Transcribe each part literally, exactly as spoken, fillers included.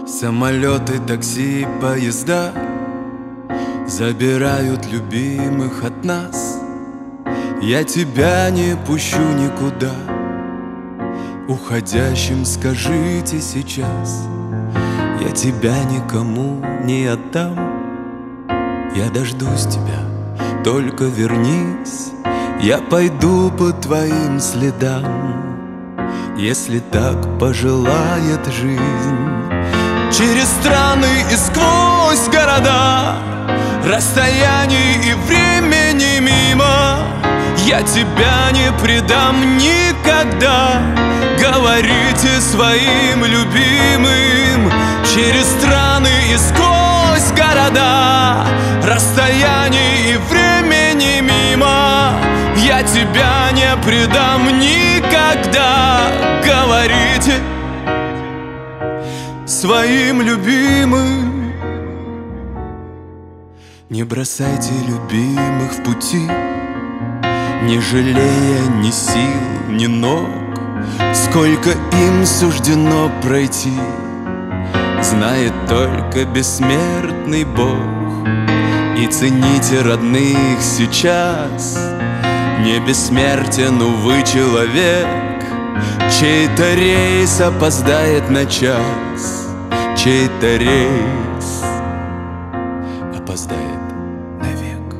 Самолеты, такси, поезда забирают любимых от нас. Я тебя не пущу никуда. Уходящим скажите сейчас: я тебя никому не отдам. Я дождусь тебя, только вернись. Я пойду по твоим следам, если так пожелает жизнь. Через страны и сквозь города, расстояний и времени мимо, я тебя не предам никогда. Говорите своим любимым. Через страны и сквозь города, расстояний и времени мимо, я тебя не предам никогда. Говорите своим любимым. Не бросайте любимых в пути, не жалея ни сил, ни ног. Сколько им суждено пройти, знает только бессмертный Бог. И цените родных сейчас. Не бессмертен, увы, человек, чей-то рейс опоздает на час, чей-то рейс опоздает навек.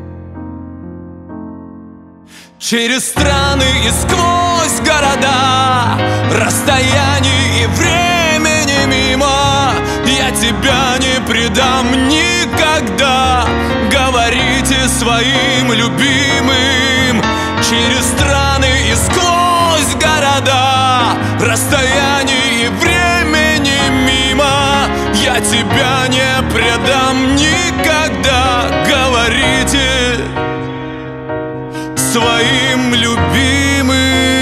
Через страны и сквозь города, расстояний и времени мимо, я тебя не предам никогда. Говорите своим любимым. Через страны и сквозь города, расстояний и времени мимо, я тебя не предам никогда. Говорите своим любимым.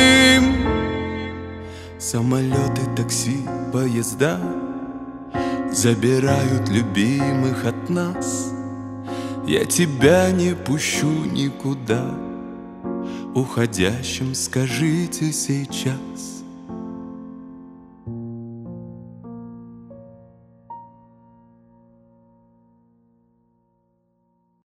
Самолеты, такси, поезда забирают любимых от нас. Я тебя не пущу никуда. Уходящим скажите сейчас: